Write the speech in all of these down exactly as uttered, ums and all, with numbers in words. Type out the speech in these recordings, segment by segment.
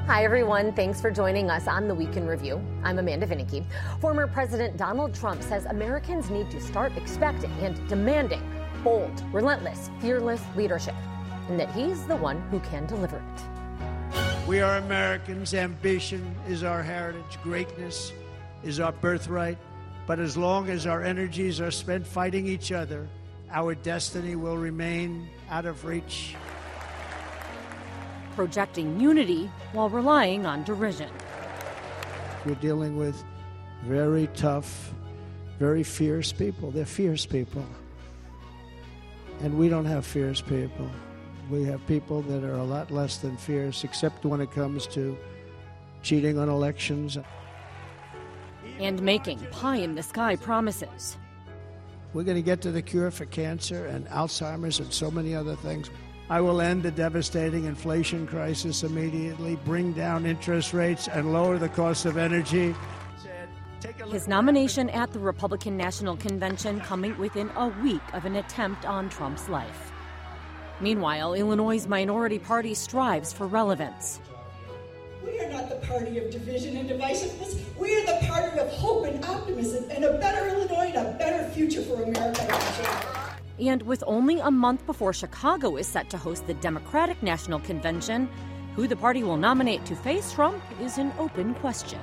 Hi, everyone. Thanks for joining us on the Week in Review. I'm Amanda Vinicky. Former President Donald Trump says Americans need to start expecting and demanding bold, relentless, fearless leadership, and that he's the one who can deliver it. We are Americans. Ambition is our heritage. Greatness is our birthright. But as long as our energies are spent fighting each other, our destiny will remain out of reach. Projecting unity while relying on derision. We're dealing with very tough, very fierce people. They're fierce people. And we don't have fierce people. We have people that are a lot less than fierce, except when it comes to cheating on elections. And making pie-in-the-sky promises. We're going to get to the cure for cancer and Alzheimer's and so many other things. I will end the devastating inflation crisis immediately, bring down interest rates, and lower the cost of energy. His nomination at the Republican National Convention coming within a week of an attempt on Trump's life. Meanwhile, Illinois' minority party strives for relevance. We are not the party of division and divisiveness. We are the party of hope and optimism and a better Illinois and a better future for America. And with only a month before Chicago is set to host the Democratic National Convention, who the party will nominate to face Trump is an open question.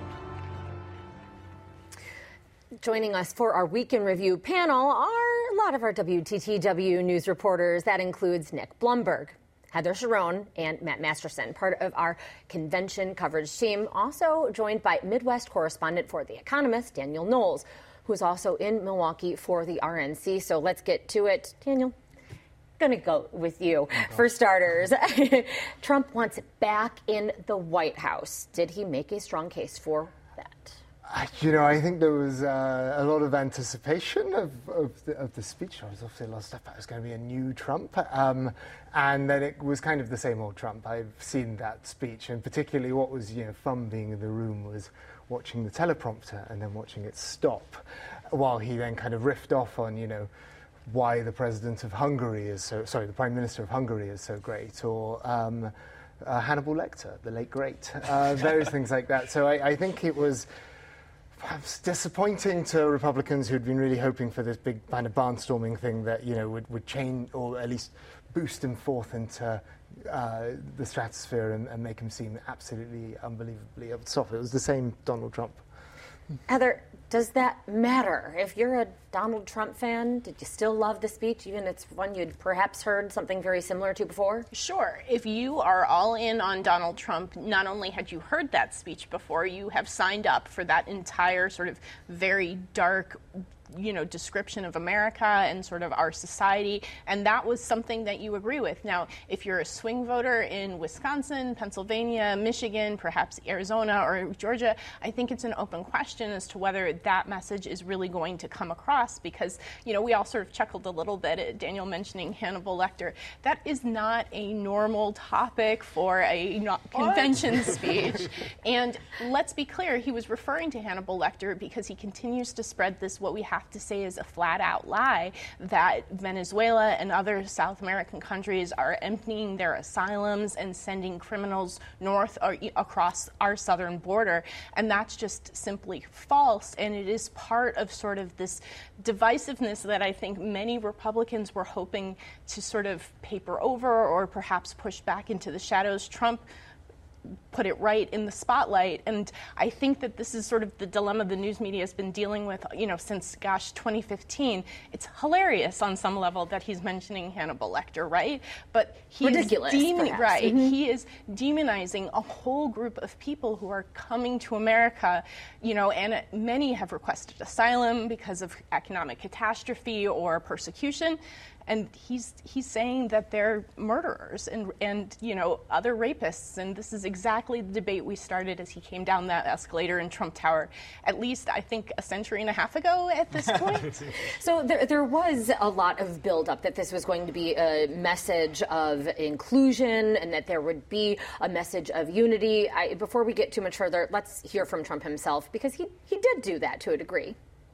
Joining us for our Week in Review panel are a lot of our W T T W news reporters. That includes Nick Blumberg, Heather Sharon, and Matt Masterson, part of our convention coverage team. Also joined by Midwest correspondent for The Economist, Daniel Knowles, who's also in Milwaukee for the R N C. So let's get to it. Daniel, going to go with you. For starters, Trump wants it back in the White House. Did he make a strong case for that? You know, I think there was uh, a lot of anticipation of, of, the, of the speech. I was obviously a lot of stuff. It was going to be a new Trump. Um, and then it was kind of the same old Trump. I've seen that speech. And particularly what was, you know, fun being in the room was watching the teleprompter and then watching it stop while he then kind of riffed off on, you know, why the president of Hungary is so, sorry, the prime minister of Hungary is so great, or um, uh, Hannibal Lecter, the late great, uh, various things like that. So I, I think it was perhaps disappointing to Republicans who'd been really hoping for this big kind of barnstorming thing that, you know, would, would change or at least boost him forth into Uh, the stratosphere and, and make him seem absolutely unbelievably soft. It was the same Donald Trump. Heather, does that matter? If you're a Donald Trump fan, did you still love the speech, even if it's one you'd perhaps heard something very similar to before? Sure. If you are all in on Donald Trump, not only had you heard that speech before, you have signed up for that entire sort of very dark, you know, description of America and sort of our society, and that was something that you agree with. Now, if you're a swing voter in Wisconsin, Pennsylvania, Michigan, perhaps Arizona or Georgia, I think it's an open question as to whether that message is really going to come across, because, you know, we all sort of chuckled a little bit at Daniel mentioning Hannibal Lecter. That is not a normal topic for a convention speech. And let's be clear, he was referring to Hannibal Lecter because he continues to spread this, what we have to say is a flat-out lie, that Venezuela and other South American countries are emptying their asylums and sending criminals north or across our southern border. And that's just simply false. And it is part of sort of this divisiveness that I think many Republicans were hoping to sort of paper over or perhaps push back into the shadows. Trump put it right in the spotlight. And I think that this is sort of the dilemma the news media has been dealing with, you know, since, gosh, twenty fifteen. It's hilarious on some level that he's mentioning Hannibal Lecter, right? But he Ridiculous, is demon- perhaps. right. Mm-hmm. He is demonizing a whole group of people who are coming to America, you know, and many have requested asylum because of economic catastrophe or persecution. And he's he's saying that they're murderers and, and, you know, other rapists. And this is exactly the debate we started as he came down that escalator in Trump Tower, at least, I think, a century and a half ago at this point. So there, there was a lot of buildup that this was going to be a message of inclusion and that there would be a message of unity. I, before we get too much further, let's hear from Trump himself, because he, he did do that to a degree.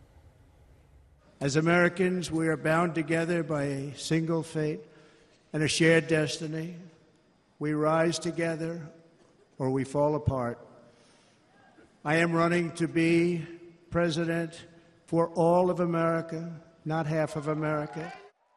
As Americans, we are bound together by a single fate and a shared destiny. We rise together or we fall apart. I am running to be president for all of America, not half of America.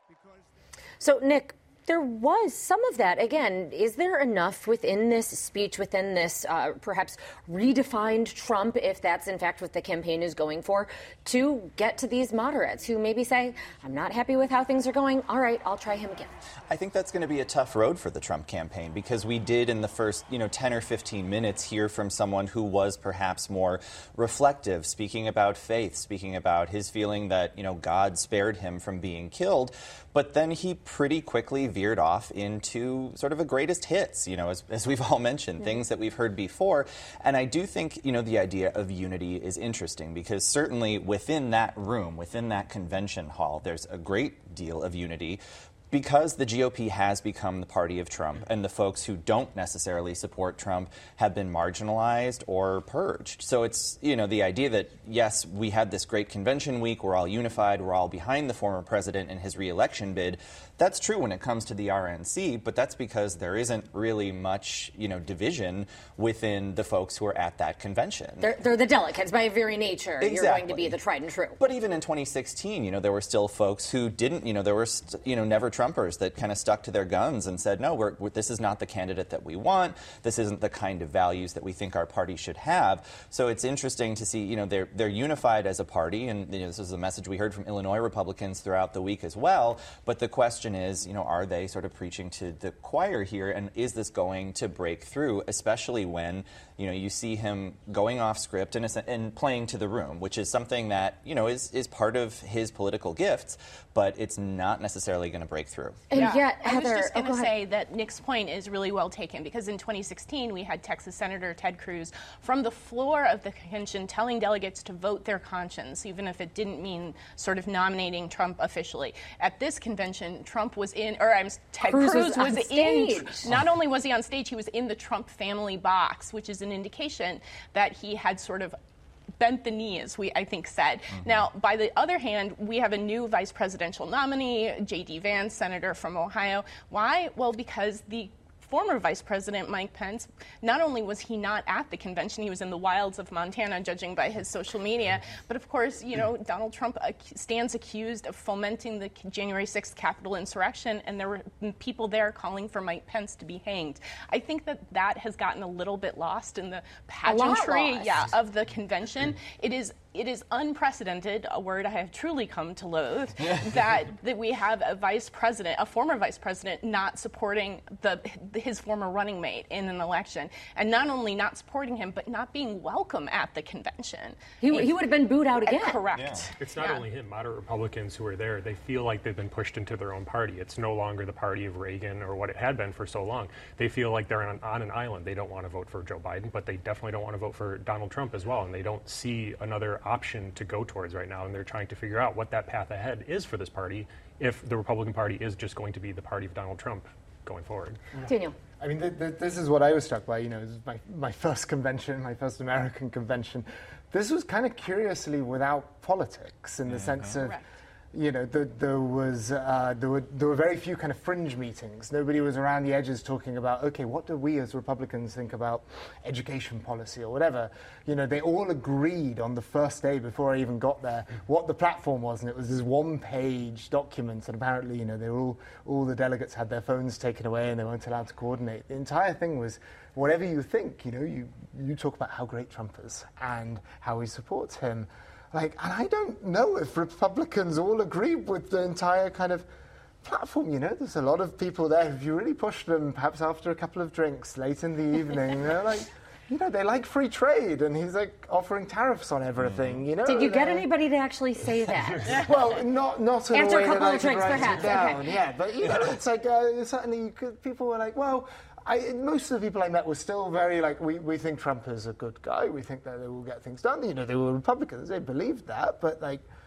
So, Nick, there was some of that. Again, is there enough within this speech, within this uh, perhaps redefined Trump, if that's in fact what the campaign is going for, to get to these moderates who maybe say, I'm not happy with how things are going. All right, I'll try him again. I think that's going to be a tough road for the Trump campaign, because we did in the first, you know, ten or fifteen minutes hear from someone who was perhaps more reflective, speaking about faith, speaking about his feeling that, you know, God spared him from being killed. But then he pretty quickly veered off into sort of a greatest hits, you know, as, as we've all mentioned, yeah. things that we've heard before. And I do think, you know, the idea of unity is interesting, because certainly within that room, within that convention hall, there's a great deal of unity, because the G O P has become the party of Trump, and the folks who don't necessarily support Trump have been marginalized or purged. So it's, you know, the idea that, yes, we had this great convention week, we're all unified, we're all behind the former president and his reelection bid. That's true when it comes to the R N C, but that's because there isn't really much, you know, division within the folks who are at that convention. They're, they're the delegates by very nature. Exactly. You're going to be the tried and true. But even in twenty sixteen, you know, there were still folks who didn't, you know, there were, st- you know, never Trumpers that kind of stuck to their guns and said, no, we're, we're, this is not the candidate that we want. This isn't the kind of values that we think our party should have. So it's interesting to see, you know, they're, they're unified as a party. And you know, this is a message we heard from Illinois Republicans throughout the week as well. But the question is, you know, are they sort of preaching to the choir here? And is this going to break through, especially when, you know, you see him going off script and, and playing to the room, which is something that, you know, is, is part of his political gifts, but it's not necessarily going to break through. And yeah. yet, I Heather, was just going to oh, say that Nick's point is really well taken, because in twenty sixteen we had Texas Senator Ted Cruz from the floor of the convention telling delegates to vote their conscience, even if it didn't mean sort of nominating Trump officially. At this convention, Trump was in, or I'm Ted Cruz, Cruz was, was in. Not only was he on stage, he was in the Trump family box, which is an indication that he had sort of bent the knee, as we, I think, said. Mm-hmm. Now, by the other hand, we have a new vice presidential nominee, J D Vance, senator from Ohio. Why? Well, because the former Vice President Mike Pence, not only was he not at the convention, he was in the wilds of Montana, judging by his social media, but of course, you know, Donald Trump stands accused of fomenting the January sixth Capitol insurrection, and there were people there calling for Mike Pence to be hanged. I think that that has gotten a little bit lost in the pageantry yeah, of the convention. It is It is unprecedented, a word I have truly come to loathe, that that we have a vice president, a former vice president, not supporting the his former running mate in an election, and not only not supporting him, but not being welcome at the convention. He, he would have been booed out again. Correct. Yeah. It's not yeah. only him. Moderate Republicans who are there, they feel like they've been pushed into their own party. It's no longer the party of Reagan or what it had been for so long. They feel like they're on, on an island. They don't want to vote for Joe Biden, but they definitely don't want to vote for Donald Trump as well, and they don't see another option to go towards right now, and they're trying to figure out what that path ahead is for this party if the Republican Party is just going to be the party of Donald Trump going forward. Yeah. Daniel. I mean, th- th- this is what I was struck by. You know, this is my, my first convention, my first American convention. This was kind of curiously without politics in the mm-hmm. sense of, Correct. you know, the, there was uh, there were there were very few kind of fringe meetings. Nobody was around the edges talking about, okay, what do we as Republicans think about education policy or whatever. You know, they all agreed on the first day before I even got there what the platform was, and it was this one-page document. And apparently, you know, they were all all the delegates had their phones taken away and they weren't allowed to coordinate. The entire thing was, whatever you think, you know, you you talk about how great Trump is and how he supports him. Like, and I don't know if Republicans all agree with the entire kind of platform. You know, there's a lot of people there, if you really push them, perhaps after a couple of drinks late in the evening, they're like, you know, they like free trade, and he's like offering tariffs on everything. You know. Did you get anybody to actually say that? Well, not not in After a way a couple that of drinks, I could write perhaps. it down. Okay. Yeah, but you know, it's like uh, certainly you could, people were like, well. I, most of the people I met were still very like, we, we think Trump is a good guy. We think that they will get things done. You know, they were Republicans. They believed that. But like,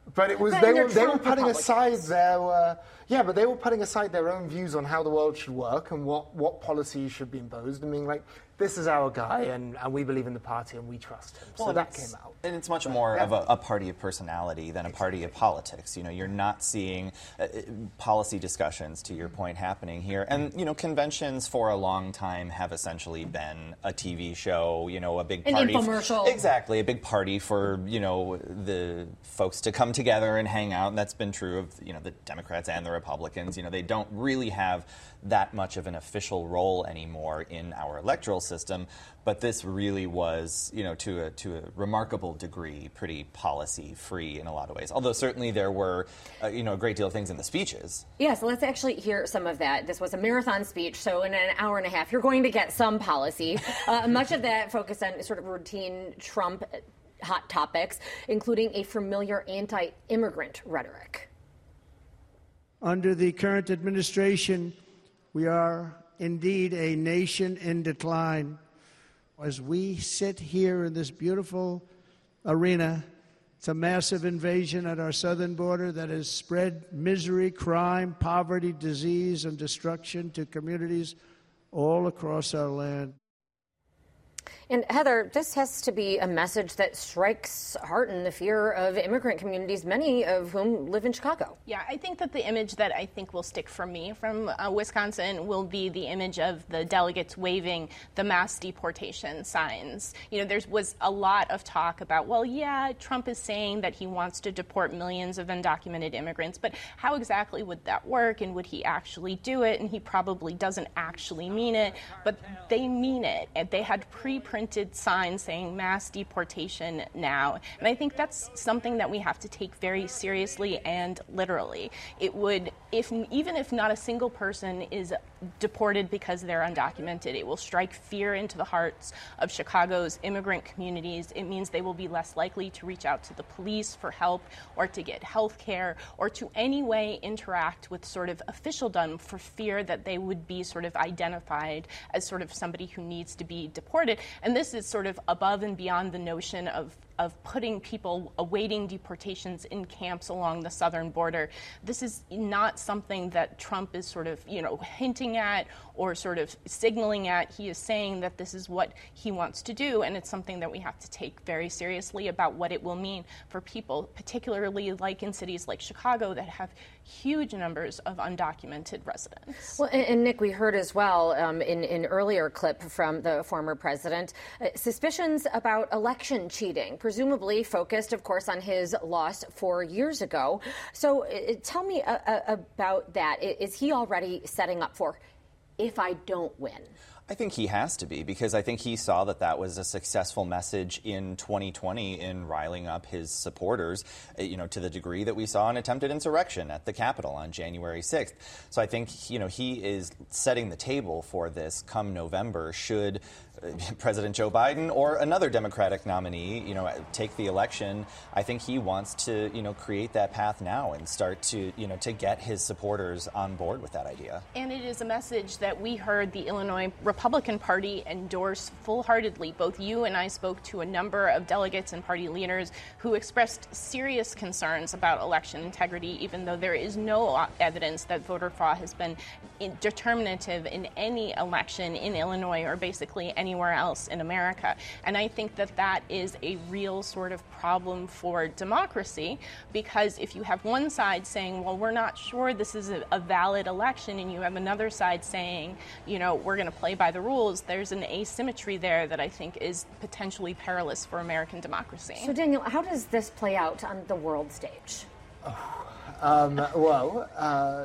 But it was But they they're were they were Trump putting aside Republicans. their uh, yeah, but they were putting aside their own views on how the world should work and what, what policies should be imposed. I mean, like, this is our guy, and, and we believe in the party and we trust him. So Well, that it's- came out. And it's much more yeah. of a, a party of personality than a party of politics. You know, you're not seeing uh, policy discussions, to your point, happening here. And, you know, conventions for a long time have essentially been a T V show, you know, a big An party. infomercial. Exactly, a big party for, you know, the folks to come together and hang out. And that's been true of, you know, the Democrats and the Republicans. You know, they don't really have that much of an official role anymore in our electoral system. But this really was, you know, to a, to a remarkable degree, pretty policy-free in a lot of ways. Although certainly there were, uh, you know, a great deal of things in the speeches. Yeah, so let's actually hear some of that. This was a marathon speech, so in an hour and a half, you're going to get some policy. Uh, much of that focused on sort of routine Trump hot topics, including a familiar anti-immigrant rhetoric. Under the current administration, we are indeed a nation in decline. As we sit here in this beautiful arena, it's a massive invasion at our southern border that has spread misery, crime, poverty, disease, and destruction to communities all across our land. And Heather, this has to be a message that strikes heart in the fear of immigrant communities, many of whom live in Chicago. Yeah, I think that the image that I think will stick for me from uh, Wisconsin will be the image of the delegates waving the mass deportation signs. You know, there was a lot of talk about, well, yeah, Trump is saying that he wants to deport millions of undocumented immigrants, but how exactly would that work, and would he actually do it? And he probably doesn't actually mean it, but they mean it. And they had pre-printed signs saying mass deportation now. And I think that's something that we have to take very seriously and literally. It would, if even if not a single person is deported because they're undocumented, it will strike fear into the hearts of Chicago's immigrant communities. It means they will be less likely to reach out to the police for help or to get health care or to any way interact with sort of officialdom for fear that they would be sort of identified as sort of somebody who needs to be deported. And this is sort of above and beyond the notion of of putting people awaiting deportations in camps along the southern border. This is not something that Trump is sort of, you know, hinting at or sort of signaling at. He is saying that this is what he wants to do, and it's something that we have to take very seriously about what it will mean for people, particularly like in cities like Chicago that have huge numbers of undocumented residents. Well, and, and Nick, we heard as well um, in an earlier clip from the former president, uh, suspicions about election cheating, presumably focused, of course, on his loss four years ago. So uh, tell me uh, uh, about that. Is he already setting up for, if I don't win? I think he has to be, because I think he saw that that was a successful message in twenty twenty in riling up his supporters, you know, to the degree that we saw an attempted insurrection at the Capitol on January sixth. So I think, you know, he is setting the table for this come November should President Joe Biden or another Democratic nominee, you know, take the election. I think he wants to, you know, create that path now and start to, you know, to get his supporters on board with that idea. And it is a message that we heard the Illinois Republican Party endorse full-heartedly. Both you and I spoke to a number of delegates and party leaders who expressed serious concerns about election integrity, even though there is no evidence that voter fraud has been determinative in any election in Illinois or basically anywhere else in America. And I think that that is a real sort of problem for democracy, because if you have one side saying, well, we're not sure this is a, a valid election, and you have another side saying, you know, we're going to play by the rules, there's an asymmetry there that I think is potentially perilous for American democracy. So, Daniel, how does this play out on the world stage? Oh, um, well, uh,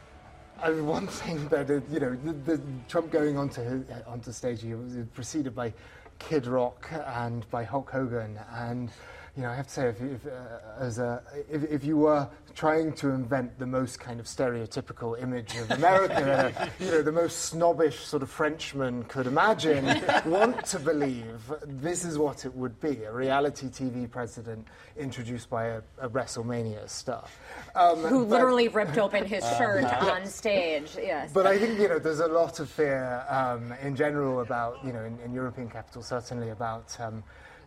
I mean, one thing that, uh, you know, the, the Trump going onto his, uh, onto stage, he was preceded by Kid Rock and by Hulk Hogan. And, you know, I have to say, if, if, uh, as a, if, if you were trying to invent the most kind of stereotypical image of America, uh, you know, the most snobbish sort of Frenchman could imagine, want to believe this is what it would be, a reality T V president introduced by a, a WrestleMania star. Um, Who but, literally ripped open his shirt uh, on stage, yes. But I think, you know, there's a lot of fear um, in general about, you know, in, in European capitals, certainly about um,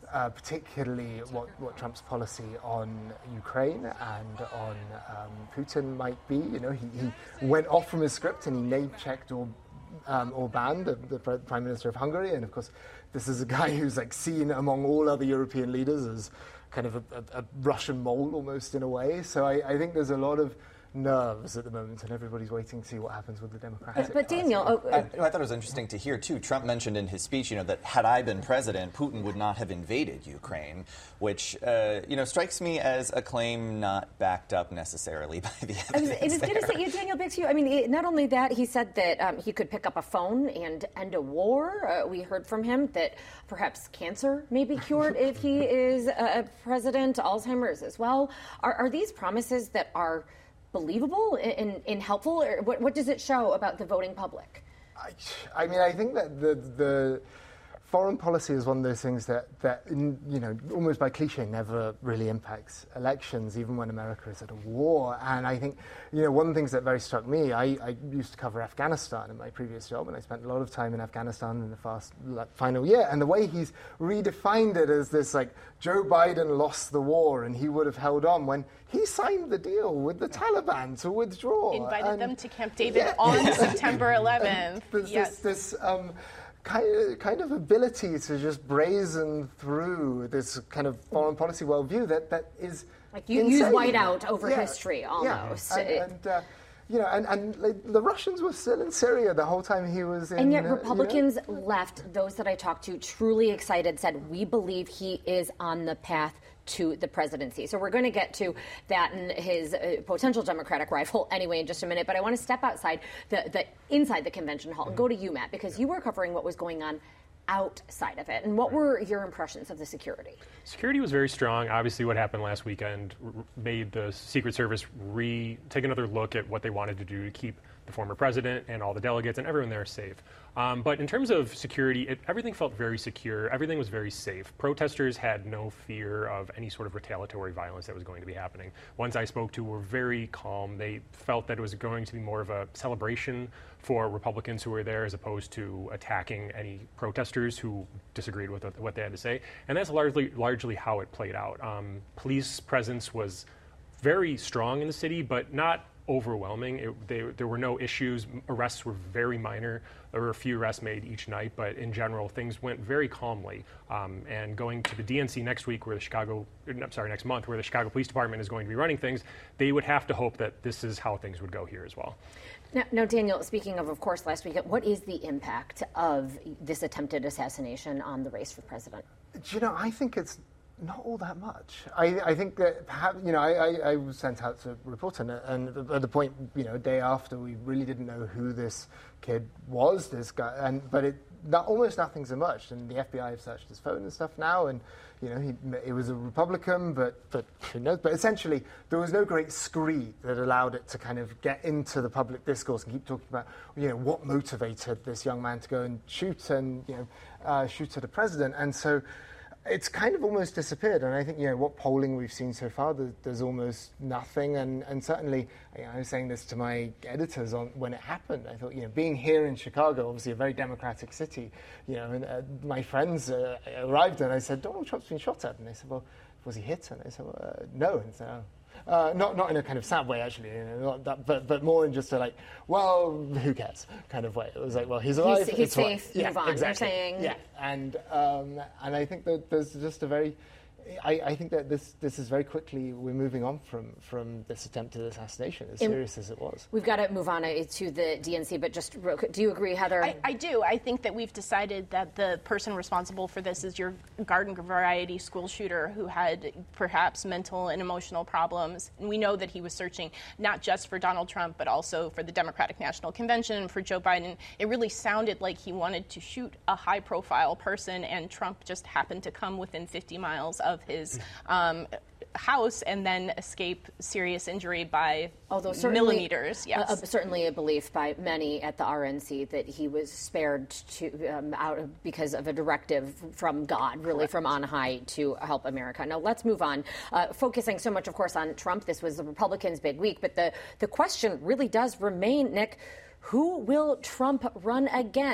uh, particularly what, what Trump's policy on Ukraine and on um, Putin might be. You know, he, he went off from his script and he name-checked or um, Orban, the, the Prime Minister of Hungary, and of course, this is a guy who's like seen among all other European leaders as kind of a, a, a Russian mole almost in a way. So I, I think there's a lot of nerves at the moment, and everybody's waiting to see what happens with the Democratic But, but Daniel, oh, I, I thought it was interesting to hear too. Trump mentioned in his speech, you know, that had I been president, Putin would not have invaded Ukraine, which uh, you know strikes me as a claim not backed up necessarily by the evidence. I was, I was going to say, yeah, Daniel, back to you. I mean, it, not only that, he said that um, he could pick up a phone and end a war. Uh, we heard from him that perhaps cancer may be cured if he is uh, president. Alzheimer's as well. Are, are these promises that are believable and, and helpful, or what, what does it show about the voting public? I, I mean, I think that the the foreign policy is one of those things that, that in, you know, almost by cliche, never really impacts elections, even when America is at a war. And I think, you know, one of the things that very struck me, I, I used to cover Afghanistan in my previous job, and I spent a lot of time in Afghanistan in the fast, like, final year. And the way he's redefined it as this, like, Joe Biden lost the war and he would have held on when he signed the deal with the Taliban to withdraw. Invited and, them to Camp David yeah. on September eleventh. There's yes. this, this um, kind of, kind of ability to just brazen through this kind of foreign policy worldview that, that is like you insane. Use whiteout over yeah. history almost. Yeah. And, and uh, you know, and, and like, the Russians were still in Syria the whole time he was in. And yet uh, Republicans you know? left, those that I talked to, truly excited, said, we believe he is on the path to the presidency. So we're going to get to that and his uh, potential Democratic rival anyway in just a minute. But I want to step outside the, the inside the convention hall and go to you, Matt, because you were covering what was going on outside of it. And what were your impressions of the security? Security was very strong. Obviously, what happened last weekend r- made the Secret Service re take another look at what they wanted to do to keep the former president and all the delegates and everyone there safe. Um, but in terms of security, it, everything felt very secure. Everything was very safe. Protesters had no fear of any sort of retaliatory violence that was going to be happening. Ones I spoke to were very calm. They felt that it was going to be more of a celebration for Republicans who were there as opposed to attacking any protesters who disagreed with what they had to say. And that's largely, largely how it played out. Um, police presence was very strong in the city, but not overwhelming. It, they, there were no issues. Arrests were very minor. There were a few arrests made each night, but in general, things went very calmly. Um, and going to the D N C next week, where the Chicago, I'm sorry, next month, where the Chicago Police Department is going to be running things, they would have to hope that this is how things would go here as well. Now, now, Daniel, speaking of, of course, last weekend, what is the impact of this attempted assassination on the race for president? Do you know, I think it's not all that much. I, I think that perhaps, you know, I, I, I was sent out to report on it, and at the point, you know, a day after, we really didn't know who this kid was, this guy, and but it not, almost nothing's emerged, and the F B I have searched his phone and stuff now, and you know, he it was a Republican, but but who knows? But essentially, there was no great screed that allowed it to kind of get into the public discourse and keep talking about, you know, what motivated this young man to go and shoot and you know uh, shoot at a president, and so. It's kind of almost disappeared, and I think, you know, what polling we've seen so far, there's, there's almost nothing, and, and certainly, you know, I was saying this to my editors on when it happened. I thought, you know, being here in Chicago, obviously a very democratic city, you know, and uh, my friends uh, arrived and I said, Donald Trump's been shot at, and they said, well, was he hit? And I said, well, uh, no, and so. Uh, not not in a kind of sad way, actually, you know, not that, but but more in just a like, well, who cares kind of way. It was like, well, he's alive, he's, he's it's safe, right. move yeah, on. exactly. You're saying, yeah, and um, and I think that there's just a very, I, I think that this this is very quickly we're moving on from from this attempted assassination, as and serious as it was. We've got to move on to the D N C, but just real quick, do you agree, Heather? I, I do. I think that we've decided that the person responsible for this is your garden variety school shooter who had perhaps mental and emotional problems. And we know that he was searching not just for Donald Trump, but also for the Democratic National Convention and for Joe Biden. It really sounded like he wanted to shoot a high-profile person, and Trump just happened to come within fifty miles of his um, house and then escape serious injury by Although millimeters. Yes, uh, certainly a belief by many at the R N C that he was spared to um, out of, because of a directive from God, really Correct. From on high, to help America. Now let's move on. Uh, focusing so much, of course, on Trump. This was the Republicans' big week, but the the question really does remain, Nick. Who will Trump run against?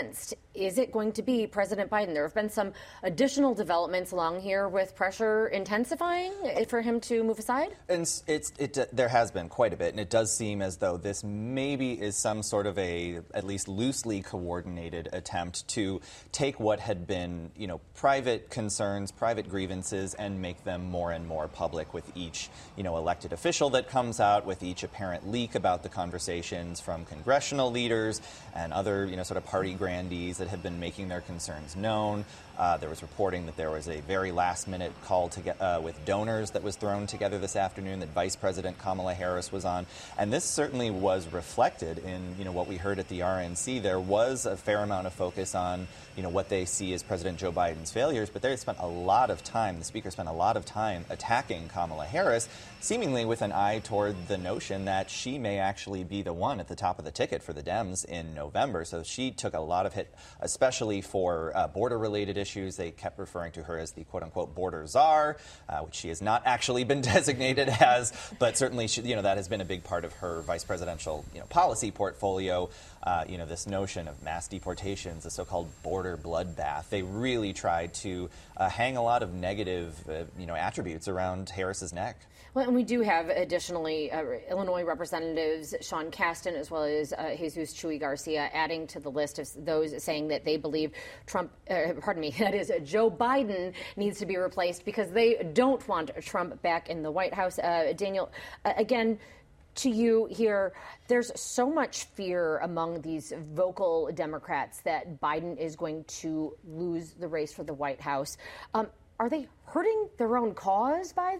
is it going to be President Biden? There have been some additional developments along here with pressure intensifying for him to move aside? And it's, it, there has been quite a bit, and it does seem as though this maybe is some sort of a, at least loosely coordinated attempt to take what had been, you know, private concerns, private grievances, and make them more and more public with each, you know, elected official that comes out, with each apparent leak about the conversations from congressional leaders and other, you know, sort of party grandees that have been making their concerns known. Uh, there was reporting that there was a very last-minute call to get, uh, with donors that was thrown together this afternoon that Vice President Kamala Harris was on, and this certainly was reflected in, you know, what we heard at the R N C. There was a fair amount of focus on, you know, what they see as President Joe Biden's failures, but they spent a lot of time, the speaker spent a lot of time attacking Kamala Harris, seemingly with an eye toward the notion that she may actually be the one at the top of the ticket for the Dems in November. So she took a lot of hit, especially for uh, border-related issues. They kept referring to her as the quote-unquote border czar, uh, which she has not actually been designated as, but certainly, she, you know, that has been a big part of her vice presidential, you know, policy portfolio. Uh, you know, this notion of mass deportations, the so-called border bloodbath. They really tried to uh, hang a lot of negative, uh, you know, attributes around Harris's neck. Well, and we do have additionally uh, Illinois Representatives Sean Casten as well as uh, Jesus Chuy Garcia adding to the list of those saying that they believe Trump, uh, pardon me, that is Joe Biden needs to be replaced because they don't want Trump back in the White House. Uh, Daniel, uh, again, to you here, there's so much fear among these vocal Democrats that Biden is going to lose the race for the White House. Um, are they hurting their own cause by...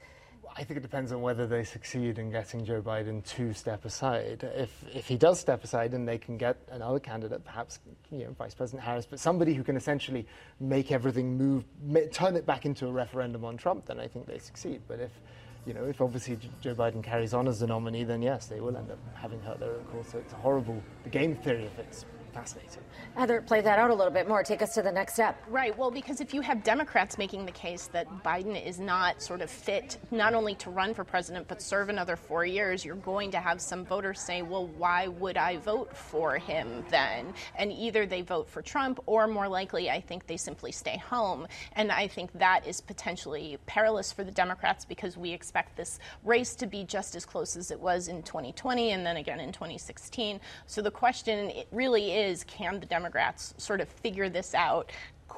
I think it depends on whether they succeed in getting Joe Biden to step aside. If if he does step aside and they can get another candidate, perhaps, you know, Vice President Harris, but somebody who can essentially make everything move, turn it back into a referendum on Trump, then I think they succeed. But if, you know, if obviously Joe Biden carries on as the nominee, then yes, they will end up having hurt their own cause. So it's a horrible, the game theory of it's fascinating. Heather, play that out a little bit more. Take us to the next step. Right. Well, because if you have Democrats making the case that Biden is not sort of fit not only to run for president but serve another four years, you're going to have some voters say, well, why would I vote for him then? And either they vote for Trump or more likely, I think they simply stay home. And I think that is potentially perilous for the Democrats because we expect this race to be just as close as it was in twenty twenty and then again in twenty sixteen. So the question it really is, is can the Democrats sort of figure this out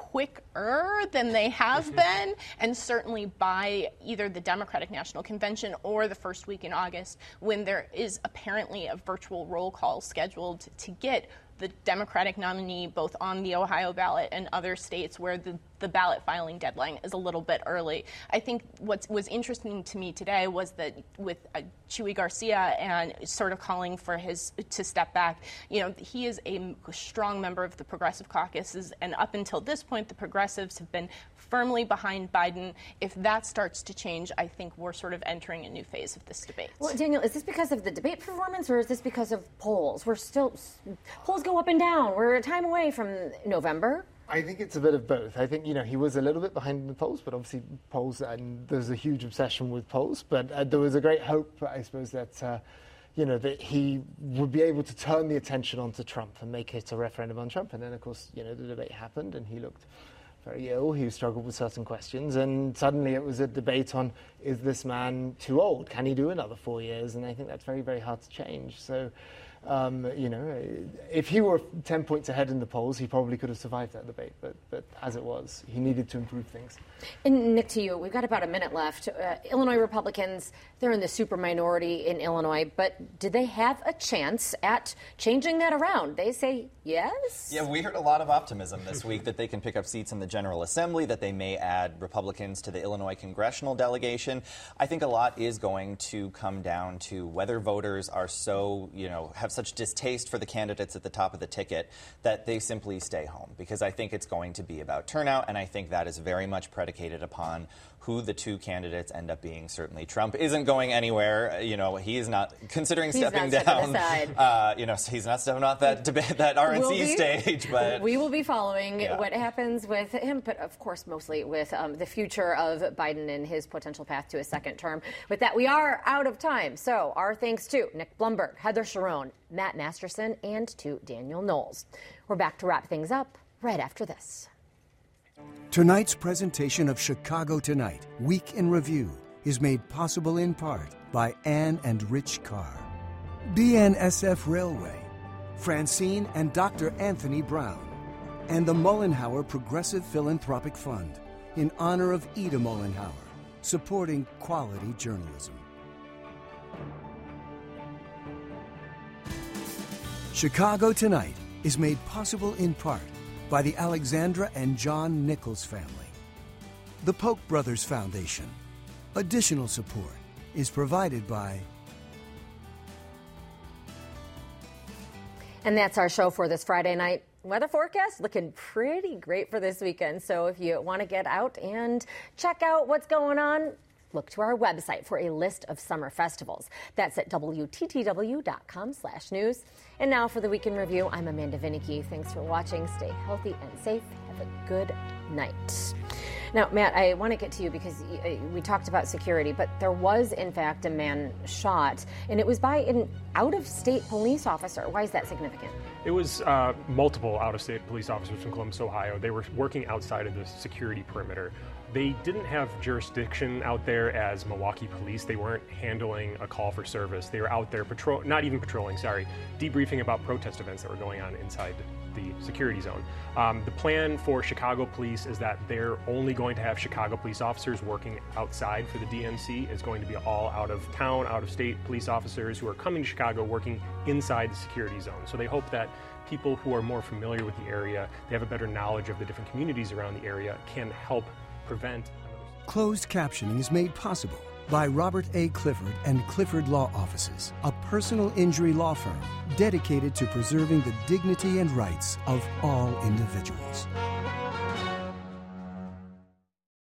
quicker than they have been, and certainly by either the Democratic National Convention or the first week in August, when there is apparently a virtual roll call scheduled to get the Democratic nominee both on the Ohio ballot and other states where the, the ballot filing deadline is a little bit early. I think what was interesting to me today was that with uh, Chuy Garcia and sort of calling for his to step back, you know, he is a strong member of the Progressive Caucuses, and up until this point, the Progressives have been firmly behind Biden. If that starts to change, I think we're sort of entering a new phase of this debate. Well, Daniel, is this because of the debate performance or is this because of polls? We're still, polls go up and down. We're a time away from November. I think it's a bit of both. I think, you know, he was a little bit behind in the polls, but obviously polls, and there's a huge obsession with polls. But uh, there was a great hope, I suppose, that, uh, you know, that he would be able to turn the attention onto Trump and make it a referendum on Trump. And then, of course, you know, the debate happened and he looked very ill. He struggled with certain questions. And suddenly it was a debate on, is this man too old? Can he do another four years? And I think that's very, very hard to change. So, Um, you know, if he were ten points ahead in the polls, he probably could have survived that debate. But, but as it was, he needed to improve things. And Nick, to you, we've got about a minute left. Uh, Illinois Republicans, they're in the super minority in Illinois, but do they have a chance at changing that around? They say yes? Yeah, we heard a lot of optimism this week that they can pick up seats in the General Assembly, that they may add Republicans to the Illinois congressional delegation. I think a lot is going to come down to whether voters are so, you know, have such distaste for the candidates at the top of the ticket that they simply stay home, because I think it's going to be about turnout, and I think that is very much predicated upon who the two candidates end up being. Certainly Trump isn't going anywhere. You know, he is not considering he's stepping not down. Stepping uh, you know, so he's not stepping off that debate, that R N C we'll stage. But we will be following yeah. what happens with him, but of course mostly with um, the future of Biden and his potential path to a second term. With that, we are out of time. So our thanks to Nick Blumberg, Heather Cherone, Matt Masterson, and to Daniel Knowles. We're We're back to wrap things up right after this. Tonight's presentation of Chicago Tonight, Week in Review, is made possible in part by Ann and Rich Carr, B N S F Railway, Francine and Doctor Anthony Brown, and the Mollenhauer Progressive Philanthropic Fund in honor of Ida Mollenhauer, supporting quality journalism. Chicago Tonight is made possible in part by the Alexandra and John Nichols family, the Polk Brothers Foundation. Additional support is provided by... And that's our show for this Friday night. Weather forecast looking pretty great for this weekend. So if you want to get out and check out what's going on, look to our website for a list of summer festivals. That's at W T T W dot com slash news. And now for the Week in Review, I'm Amanda Vinicky. Thanks for watching. Stay healthy and safe. Have a good night. Now, Matt, I want to get to you because we talked about security, but there was, in fact, a man shot, and it was by an out-of-state police officer. Why is that significant? It was uh, multiple out-of-state police officers from Columbus, Ohio. They were working outside of the security perimeter. They didn't have jurisdiction out there as Milwaukee police. They weren't handling a call for service. They were out there patrol, not even patrolling, sorry, debriefing about protest events that were going on inside the security zone. Um, the plan for Chicago police is that they're only going to have Chicago police officers working outside for the D N C. It's going to be all out of town, out of state police officers who are coming to Chicago working inside the security zone. So they hope that people who are more familiar with the area, they have a better knowledge of the different communities around the area, can help prevent. Closed captioning is made possible by Robert A. Clifford and Clifford Law Offices, a personal injury law firm dedicated to preserving the dignity and rights of all individuals.